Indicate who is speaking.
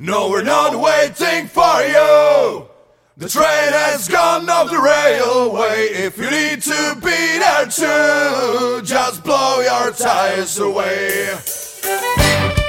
Speaker 1: No, we're not waiting for you. The train has gone off the railway. If you need to be there too, just blow your tires away.